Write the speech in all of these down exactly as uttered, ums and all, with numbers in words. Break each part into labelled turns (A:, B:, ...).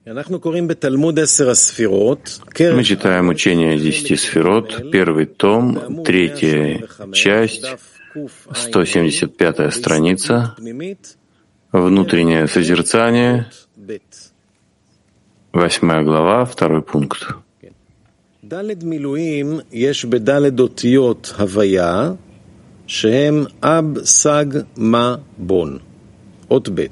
A: Мы читаем учение десяти сферот, первый том, третья часть, сто семьдесят пятая страница, внутреннее созерцание, восьмая глава, второй пункт.
B: דלת מילואים יש בדלת אותיות הוויה שהם אב סג מה בון. אות ב'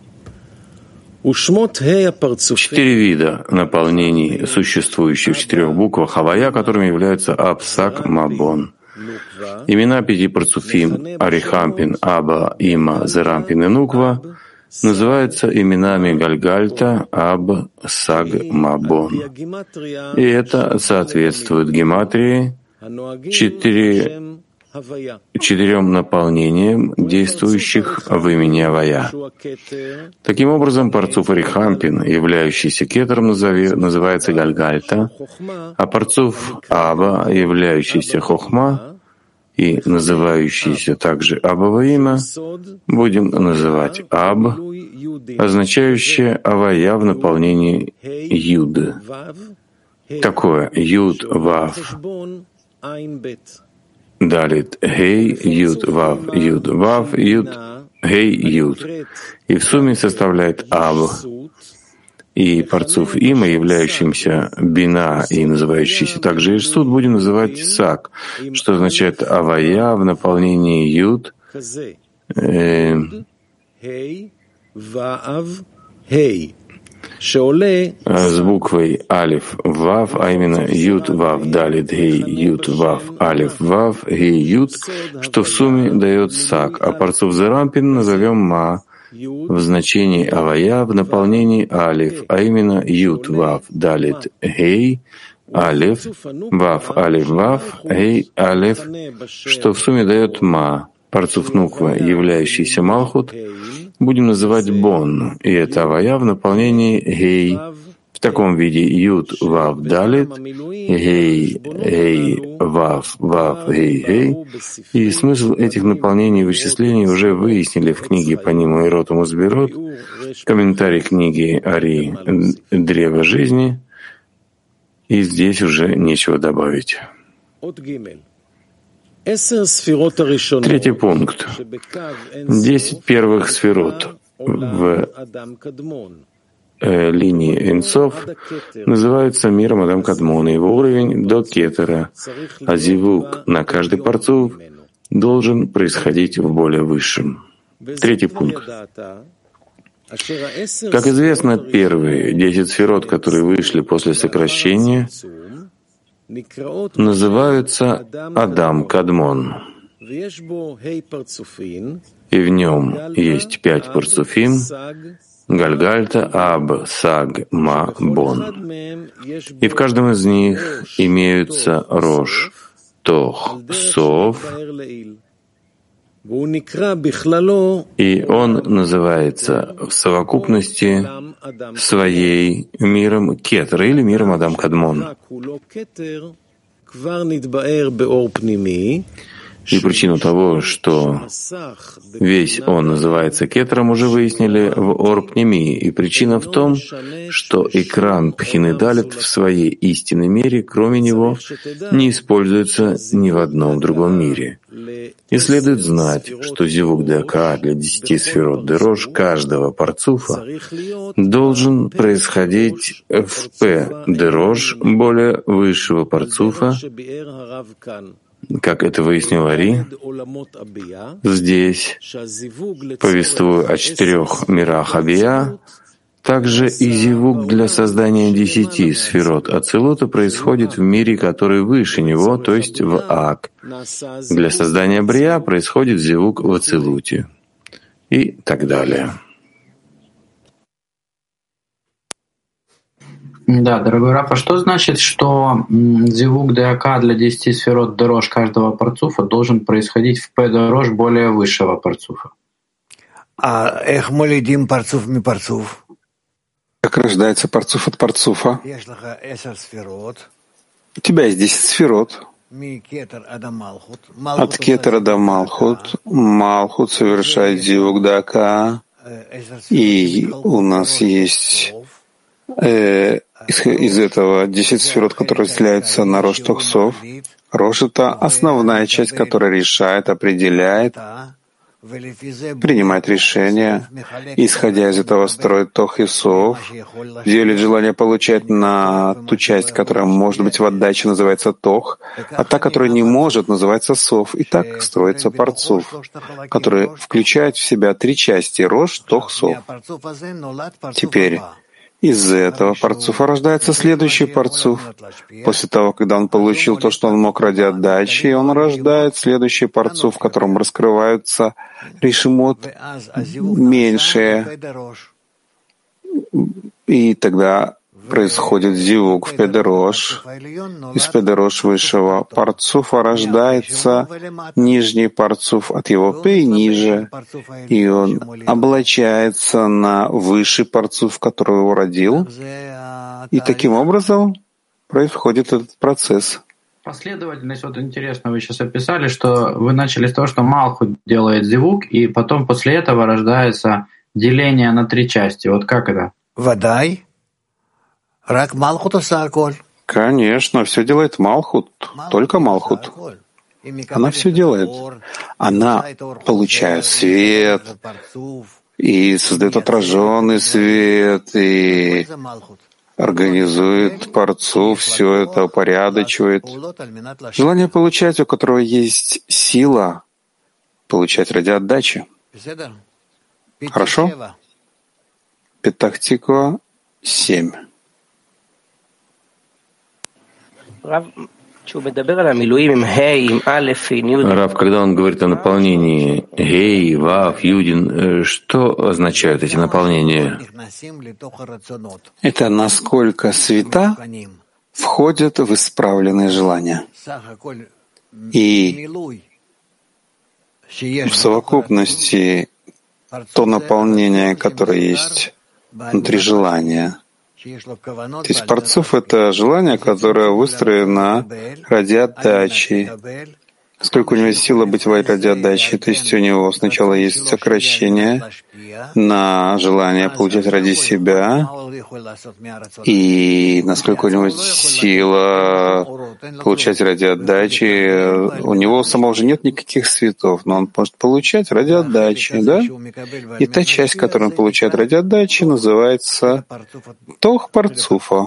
B: ушмот хей апарцуфим.
A: Четыре вида наполнений, существующих в четырех буквах Хавая, которыми являются Аб, Саг, Мабон. Имена пяти парцуфим Арихампин, Аба, Има, Зерампин и Нуква называются именами Гальгальта, Аб, Саг, Мабон. И это соответствует гематрии четыре, четырем наполнениям, действующих в имени Авая. Таким образом, парцуф Арихампин, являющийся кетером, называется Гальгальта, а парцуф Аба, являющийся Хохма, и называющийся также Абово имя, будем называть Аб, означающее Авая в наполнении Юд. Такое Юд, Вав, Далит, Хей, Юд, Вав, Юд, Вав, Юд, Хей, Юд. И в сумме составляет Аб. И парцуф има, являющимся бина и называющийся также Ишсуд, будем называть Сак, что означает Авая в наполнении Юд, э, с буквой Алиф Вав, а именно Юд Вав Далит Гей Юд Вав Алиф Вав Гей Юд, что в сумме дает Сак, а парцуф Зерампин назовем Ма в значении Авая в наполнении Алиф, а именно Юд Вав Далит Гей Алиф Вав Алиф Вав Гей Алиф, что в сумме дает Ма. Парцуф Нуква, являющийся Малхут, будем называть Бон, и это Авая в наполнении Гей. В таком виде Юд Вав Далит Гей Гей Вав Вав Гей Гей. И смысл этих наполнений и вычислений уже выяснили в книге по ним Иротум Узбирот, комментарий книги Ари Древо жизни, и здесь уже нечего добавить. Третий пункт. Десять первых сферот в э, линии Энсов называются миром Адам Кадмона. Его уровень до Кетера, а зивук на каждый парцуф должен происходить в более высшем. Третий пункт. Как известно, первые десять сферот, которые вышли после сокращения, называются Адам Кадмон, и в нем есть пять парцуфим Гальгальта, Аб, Саг, Ма, Бон. И в каждом из них имеются Рош, Тох, Сов, и он называется в совокупности своей миром Кетера или миром Адам Кадмон. И причину того, что весь он называется Кетером, уже выяснили в Ор-Пними. И причина в том, что экран Пхины Далит в своей истинной мере, кроме него, не используется ни в одном другом мире. И следует знать, что зивук ДК для десяти сферот Дерош каждого парцуфа должен происходить в П Дерош более высшего парцуфа, как это выяснил Ари, здесь, повествуя о четырех мирах Абия, также и зивук для создания десяти сферот Ацилута происходит в мире, который выше него, то есть в Ак. Для создания Брия происходит зивук в Ацилуте. И так далее.
C: Да, дорогой Раф, а что значит, что зивук ДАК для десяти сферот дорож каждого парцуфа должен происходить в П дорож более высшего парцуфа?
D: А эх молидим парцуф ми парцуф?
E: Как рождается парцуф от парцуфа? У тебя есть десять сферот. От кетера до Малхут. Малхут совершает зивук дака. И у нас есть Э, из, из этого десять сферот, которые разделяются на Рош Тохсов. Рош — это основная часть, которая решает, определяет, принимает решения, исходя из этого строит Тох и Сов, делит желание получать на ту часть, которая может быть в отдаче, называется Тох, а та, которая не может, называется Сов. И так строится Парцуф, который включает в себя три части — Рош, Тох, Сов. Теперь из этого парцуфа рождается следующий парцуф. После того, когда он получил то, что он мог ради отдачи, он рождает следующий парцуф, в котором раскрываются решимот меньшие. И тогда происходит зивук в педерош. Из педерош высшего парцуфа рождается нижний парцуф от его пе и ниже, и он облачается на высший парцуф, который его родил, и таким образом происходит этот процесс.
C: Последовательность, вот интересно, вы сейчас описали, что вы начали с того, что Малхут делает зивук, и потом после этого рождается деление на три части. Вот как это?
D: Вадай.
E: Конечно, все делает Малхут, только Малхут. Она все делает. Она получает свет и создает отраженный свет, и организует парцуф, все это упорядочивает. Желание получать, у которого есть сила, получать ради отдачи. Хорошо? Петах Тиква семь.
A: Рав, когда он говорит о наполнении Гей, Вав, Юдин, что означают эти наполнения?
E: Это насколько света входят в исправленные желания. И в совокупности то наполнение, которое есть внутри желания. То есть парцуф — это желание, которое выстроено ради отдачи. Сколько у него есть сила быть ради отдачи, то есть у него сначала есть сокращение на желание получать ради себя, и насколько у него есть сила получать ради отдачи, у него самого же нет никаких светов, но он может получать ради отдачи, да? И та часть, которую он получает ради отдачи, называется Тох Парцуфа.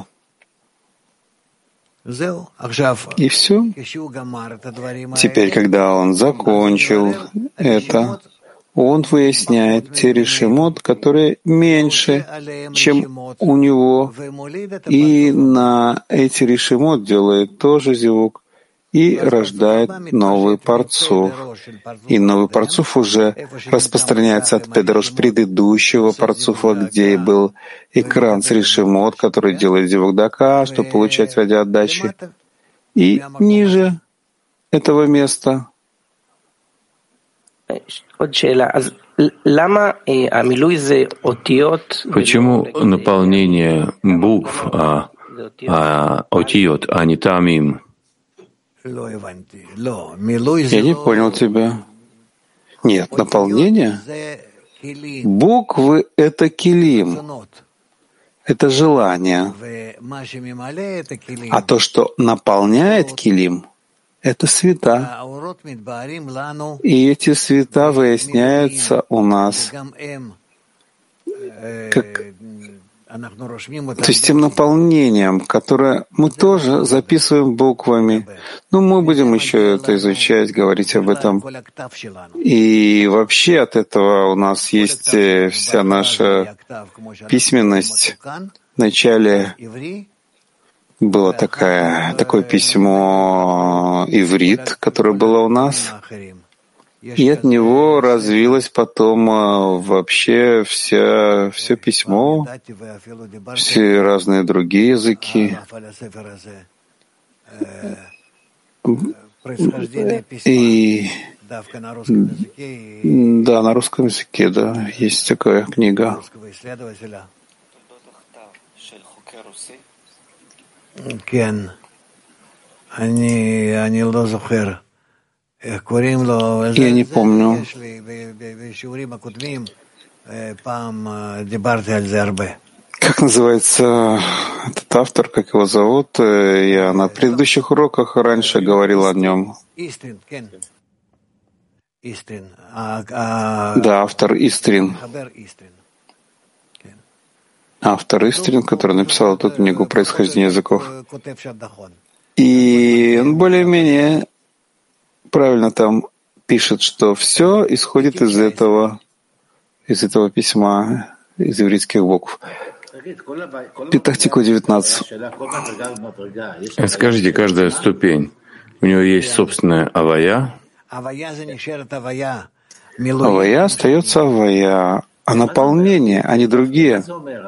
E: И все. Теперь, когда он закончил это, он выясняет те решимот, которые меньше, чем у него, и на эти решимот делает тоже зивук и рождает новый парцуф. И новый парцуф уже распространяется от педрош предыдущего парцуфа, где был экран с решимот, который делает зивук дака, чтобы получать ради отдачи. И ниже этого места.
A: Почему наполнение букв а, а, отиот, а не тамим?
E: Я не понял тебя. Нет, наполнение. Буквы — это килим, это желание. А то, что наполняет килим, это света. И эти света выясняются у нас как, то есть тем наполнением, которое мы тоже записываем буквами. Но мы будем еще это изучать, говорить об этом. И вообще от этого у нас есть вся наша письменность. Вначале было такое, такое письмо иврит, которое было у нас, и от него развилось потом вообще вся, все письмо, все разные другие языки. И да, на русском языке, да, есть такая книга.
D: Я
E: не помню. Как называется этот автор, как его зовут? Я на предыдущих уроках раньше говорил о нем. Да, автор Истрин. Автор Истрин, который написал эту книгу «Происхождение языков». И он более-менее правильно там пишет, что все исходит из этого, из этого письма, из еврейских букв. Петах Тиква девятнадцать.
A: Скажите, каждая ступень, у него есть собственная авая?
E: Авая остается авая, а наполнение, они другие.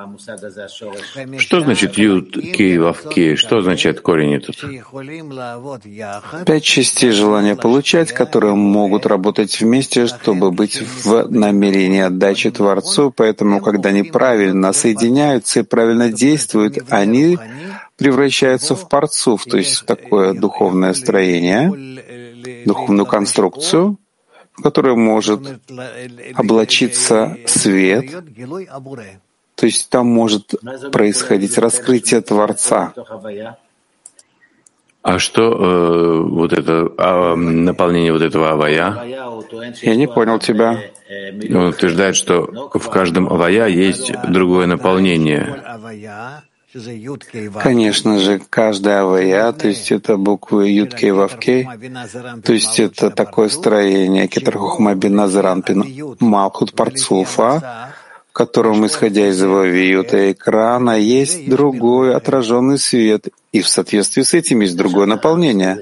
A: Что значит Юд, Кей, Вав, Кей? Что означает корень этот?
E: Пять частей желания получать, которые могут работать вместе, чтобы быть в намерении отдачи Творцу. Поэтому, когда они правильно соединяются и правильно действуют, они превращаются в парцуф, то есть в такое духовное строение, духовную конструкцию, в которой может облачиться свет, то есть там может происходить раскрытие Творца.
A: А что э, вот это а, наполнение вот этого авая?
E: Я не понял тебя.
A: Он утверждает, что в каждом авая есть другое наполнение.
E: Конечно же, каждая авая, то есть это буквы Юд Кей Вав Кей, то есть это такое строение Кетер Хохма Бин Назар Анпин Малхут Парцуфа, в котором, исходя из его виюта экрана, есть другой отраженный свет, и в соответствии с этим есть другое наполнение.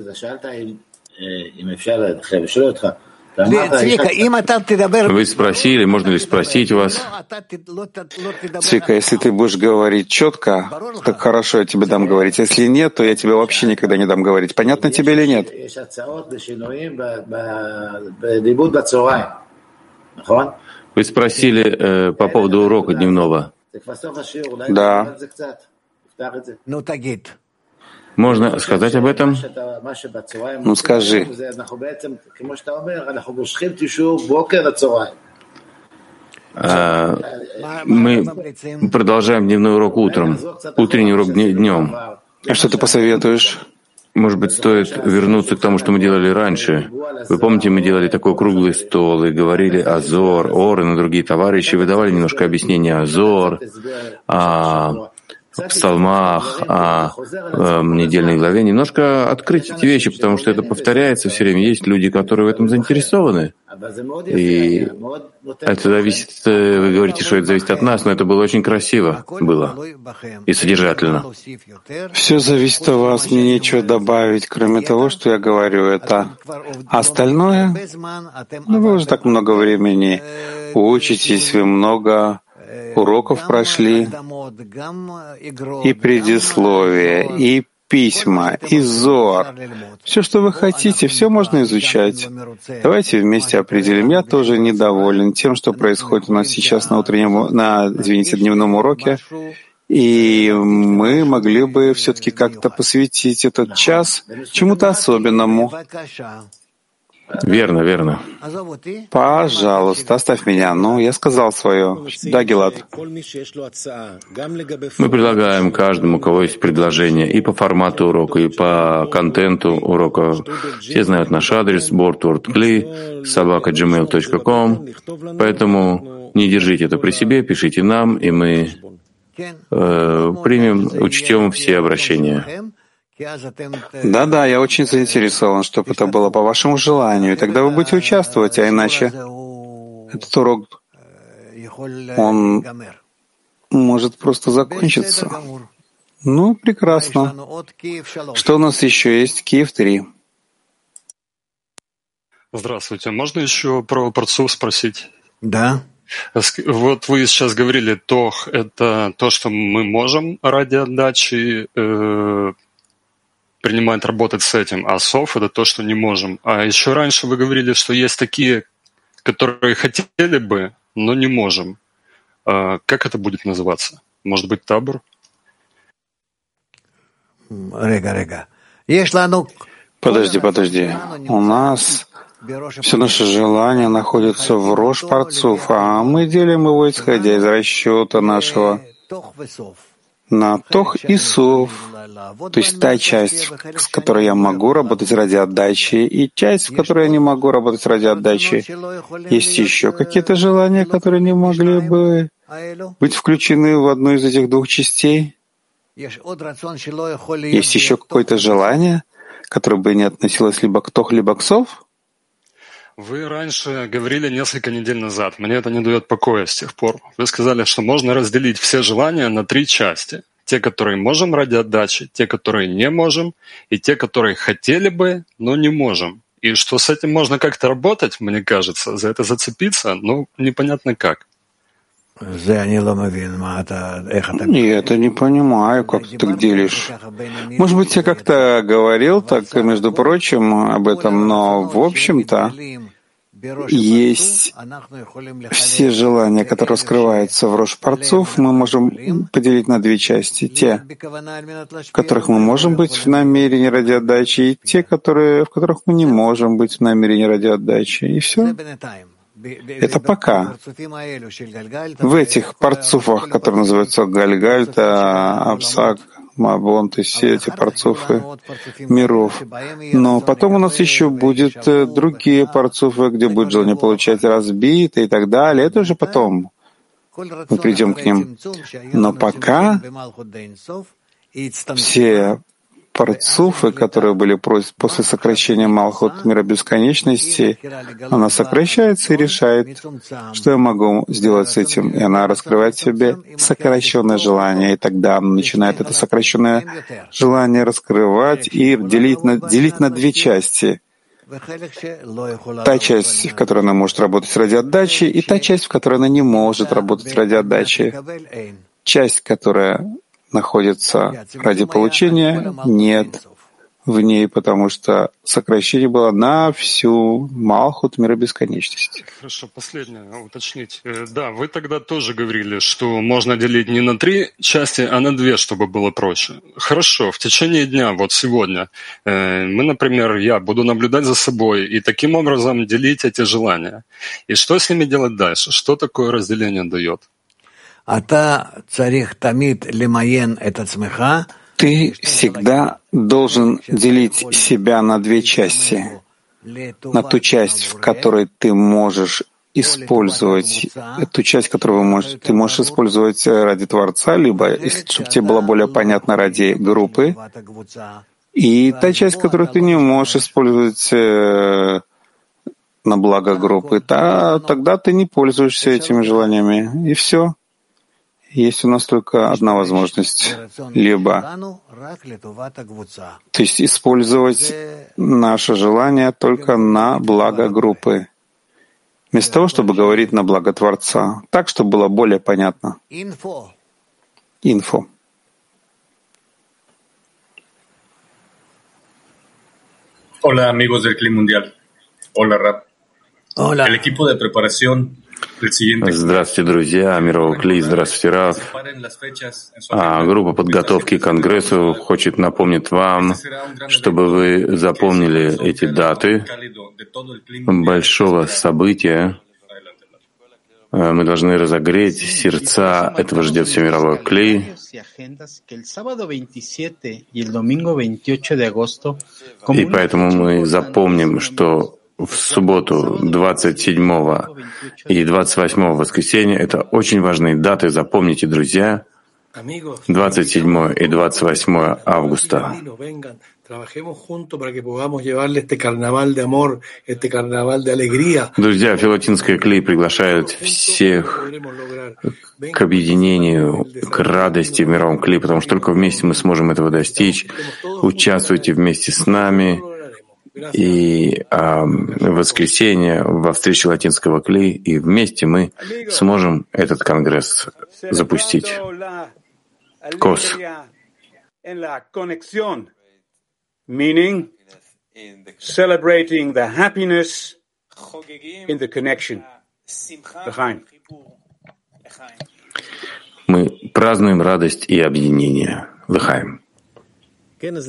A: Вы спросили, можно ли спросить вас?
E: Цвика, если ты будешь говорить четко, так хорошо, я тебе дам говорить. Если нет, то я тебе вообще никогда не дам говорить. Понятно тебе или нет?
A: Вы спросили э, по поводу урока дневного.
E: Да.
A: Можно сказать об этом?
E: Ну скажи.
A: А, мы продолжаем дневной урок утром, утренний урок днем.
E: А что ты посоветуешь?
A: Может быть, стоит вернуться к тому, что мы делали раньше. Вы помните, мы делали такой круглый стол и говорили о Зор, Орен и другие товарищи, вы давали немножко объяснения о Зор, о в псалмах, о, о недельной главе, немножко открыть эти вещи, потому что это повторяется все время. Есть люди, которые в этом заинтересованы. И это зависит, вы говорите, что это зависит от нас, но это было очень красиво было и содержательно.
E: Все зависит от вас, мне нечего добавить, кроме того, что я говорю. Это остальное, ну, вы уже так много времени учитесь, вы много уроков прошли, и предисловие, и письма, и Зоар. Все, что вы хотите, все можно изучать. Давайте вместе определим. Я тоже недоволен тем, что происходит у нас сейчас на утреннем, на, извините, дневном уроке. И мы могли бы все-таки как-то посвятить этот час чему-то особенному.
A: Верно, верно.
E: Пожалуйста, оставь меня. Ну, я сказал свое. Да, Гилад.
A: Мы предлагаем каждому, у кого есть предложение, и по формату урока, и по контенту урока. Все знают наш адрес бортвордкли собака джимейл точка ком. Поэтому не держите это при себе, пишите нам, и мы э, примем, учтем все обращения.
E: Да-да, я очень заинтересован, чтобы это было по вашему желанию, и тогда вы будете участвовать, а иначе этот урок, он может просто закончиться. Ну, прекрасно. Что у нас еще есть? Киев три.
F: Здравствуйте. Можно еще про парцуф спросить?
D: Да.
F: Вот вы сейчас говорили, тох — это то, что мы можем ради отдачи э, принимать, работать с этим, а сов — это то, что не можем. А еще раньше вы говорили, что есть такие, которые хотели бы, но не можем. А как это будет называться? Может быть, табор?
E: Подожди, подожди. У нас все наше желание находится в Рош Парцуф, а мы делим его, исходя из расчета нашего на тох и сов, то есть та часть, с которой я могу работать ради отдачи, и часть, в которой я не могу работать ради отдачи. Есть еще какие-то желания, которые не могли бы быть включены в одну из этих двух частей? Есть еще какое-то желание, которое бы не относилось либо к тох, либо к сов?
F: Вы раньше говорили несколько недель назад, мне это не дает покоя с тех пор. Вы сказали, что можно разделить все желания на три части. Те, которые можем ради отдачи, те, которые не можем, и те, которые хотели бы, но не можем. И что с этим можно как-то работать, мне кажется, за это зацепиться, ну, непонятно как.
E: Я это не понимаю, как ты так делишь. Может быть, я как-то говорил так, между прочим, об этом, но в общем-то есть все желания, которые скрываются в Рош Парцуф, мы можем поделить на две части. Те, в которых мы можем быть в намерении ради отдачи, и те, которые, в которых мы не можем быть в намерении ради отдачи. И все. Это пока. В этих парцуфах, которые называются Гальгальта, Апсак, Мабон, то есть все эти парцуфы миров. Но потом у нас еще будет другие парцуфы, где будет желание получать разбито и так далее. Это уже потом. Мы придем к ним. Но пока все парцуфы, которые были после сокращения Малхут мира бесконечности, она сокращается и решает, что я могу сделать с этим. И она раскрывает в себе сокращенное желание, и тогда она начинает это сокращенное желание раскрывать и делить на, делить на две части. Та часть, в которой она может работать ради отдачи, и та часть, в которой она не может работать ради отдачи. Часть, которая находится ради получения, нет в ней, потому что сокращение было на всю Малхут мира бесконечности.
F: Хорошо, последнее уточнить. Да, вы тогда тоже говорили, что можно делить не на три части, а на две, чтобы было проще. Хорошо, в течение дня, вот сегодня, мы, например, я буду наблюдать за собой и таким образом делить эти желания. И что с ними делать дальше? Что такое разделение дает?
E: Ты всегда должен делить себя на две части. На ту часть, в которой ты можешь использовать, ту часть, которую вы можете, ты можешь использовать ради Творца, либо, если, чтобы тебе было более понятно, ради группы. И та часть, которую ты не можешь использовать на благо группы, та, тогда ты не пользуешься этими желаниями. И все. Есть у нас только одна возможность. Либо, то есть использовать наше желание только на благо группы, вместо того, чтобы говорить на благо Творца, так, чтобы было более понятно. Инфо.
G: Hola, amigos del Clima Mundial. Hola, Rab. Hola. El equipo de preparación.
A: Здравствуйте, друзья, мирового Кли, здравствуйте, Рав. А группа подготовки к Конгрессу хочет напомнить вам, чтобы вы запомнили эти даты большого события. Мы должны разогреть сердца, этого ждет все мировое Кли. И поэтому мы запомним, что в субботу двадцать седьмого и двадцать восьмого воскресенья — это очень важные даты. Запомните, друзья, двадцать седьмое и двадцать восьмое августа. Друзья, Филатинская Кли приглашает всех к объединению, к радости в мировом Кли, потому что только вместе мы сможем этого достичь. Участвуйте вместе с нами. И а, в воскресенье во встрече Латинского Кли, и вместе мы сможем этот конгресс запустить. Кос.
H: Meaning celebrating the happiness in the connection.
A: Мы празднуем радость и объединение. Лыхаем. И мы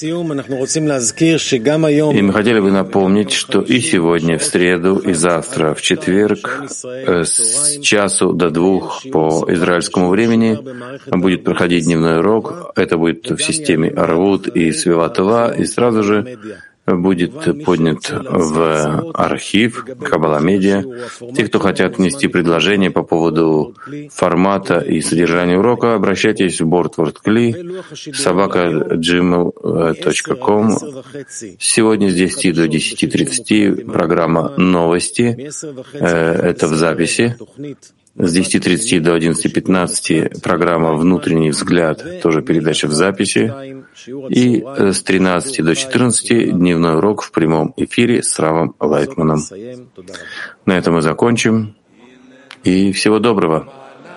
A: хотели бы напомнить, что и сегодня, в среду, и завтра, в четверг, с часу до двух по израильскому времени будет проходить дневной урок. Это будет в системе Арвут и Свиватова, и сразу же будет поднят в архив Каббала Медиа. Те, кто хотят внести предложение по поводу формата и содержания урока, обращайтесь в BoardWordCli, собака gmail точка ком. Сегодня с десяти до десяти тридцати программа «Новости». Это в записи. С десяти тридцати до одиннадцати пятнадцати программа «Внутренний взгляд», тоже передача в записи. И с тринадцати до четырнадцати дневной урок в прямом эфире с Равом Лайтманом. На этом мы закончим. И всего доброго.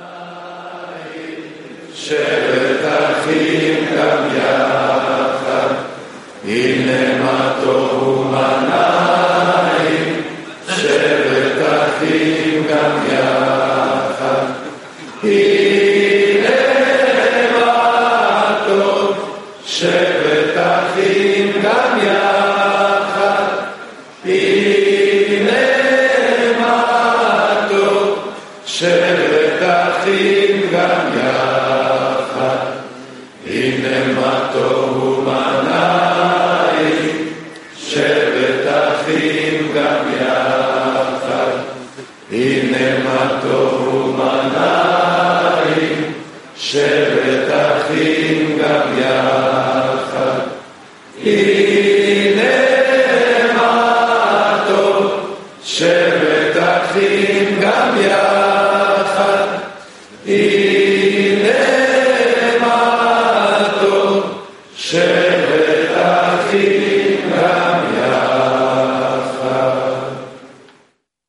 I: שבט אחים גם יחד, הנה מה טוב. שבט אחים גם יחד, הנה מה טוב ומנעים. שבט אחים גם יחד, הנה מה טוב ומנעים. שבט אחים גם יחד, הנה מה טוב. שבט אחים גם יחד, הנה מה טוב.